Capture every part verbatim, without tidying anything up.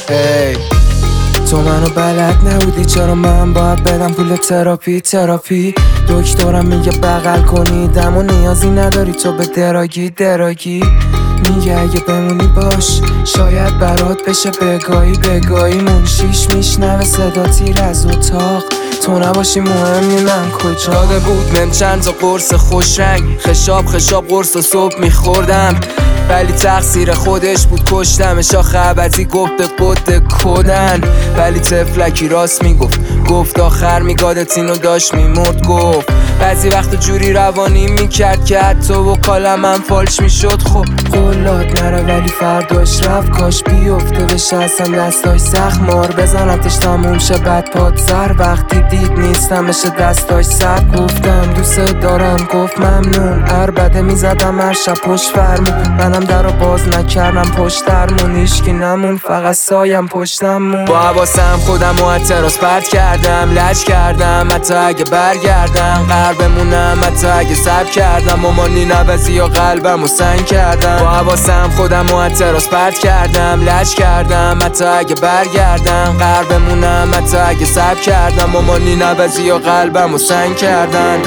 ای تو منو بلد نبودی، چرا من باید بدم پول تراپی تراپی دکترم میگه بغل کنیدم و نیازی نداری تو به دراگی دراگی میگه اگه بمونی باش شاید برات بشه بگاهی بگاهی منشیش میشنوه صدا تیر از اتاق تو نباشی مهم نی من کجا داده بود من چند تا قرص خوش رنگ خشاب خشاب قرص و صبح میخوردم ولی تقصیر خودش بود کشتمش آخه عبدی گفت به قد کدن ولی طفلکی راست میگفت گفت آخر میگادت اینو داشت میمرد گفت بعضی وقت جوری روانی میکرد که حتی و کالم فالش میشد خب قولات نره ولی فرداش رفت کاش بیفته بشه اصلا دستاش سخت مار بزنمتش تموم شه بعد پاد سر وقتی دید نیستم بشه دستاش سر گفتم دوست دارم گفت ممنون عربده میزدم هر شب پشت فرمون منم در رو باز نکردم پشت درمون هیشکی نمون فقط سایم پشتمون با حواسم خودم و تراس پرت کردم لج کردم حتی اگه برگردم قرار بمونم حتی اگه سب کردم مامانی نوزی یا قلبم و سنگ کردم با حواسم خودم و تراس پرت کردم لج کردم حتی اگه برگردم قرار بمونم حتی اگه سب کردم مامانی نوزی یا قلبم و سنگ کردن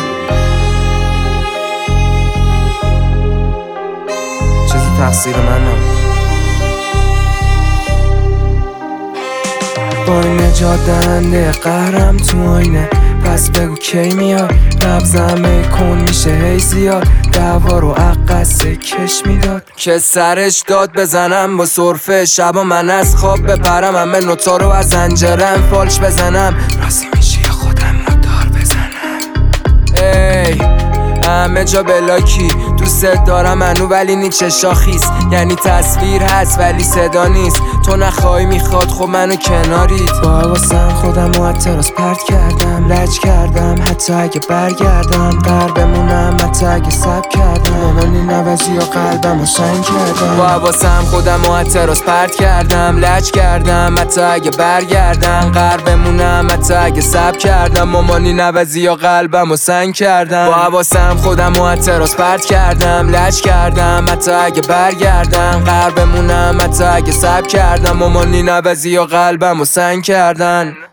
چیزی تقصیر من نبود با این نجات دهنده قهرم تو آینه پس بگو کی میاد نبزم کن میشه هی زیاد دعوا رو عقصه کش میداد که سرش داد بزنم با صرفه شبا من از خواب بپرم همه نوتا رو از زنجرم فالش بزنم راضی میشی یا خودم نوتار بزنم ای همه جا بلاکی دوست دارم منو ولی نی چشا خیست یعنی تصویر هست ولی صدا نیست تو نخوای میخواد خب منو کنارید با حواسم خودم و تراس پرت کردم لج کردم حتی اگه برگردم قرار بمونم حتی اگه سب کردم مامانی نوزی یا قلبم و سنگ کردم با حواسم خودم و تراس پرت کردم لج کردم حتی اگه برگردم قرار بمونم حتی اگه سب کردم مامانی نوزی یا قلبم و سنگ کردم با حواسم خودم و تراس پرت کردم لج کردم حتی اگه برگردم قرار بمونم حتی اگه سب کردم مامانی نوزی یا قلبم و سنگ کردن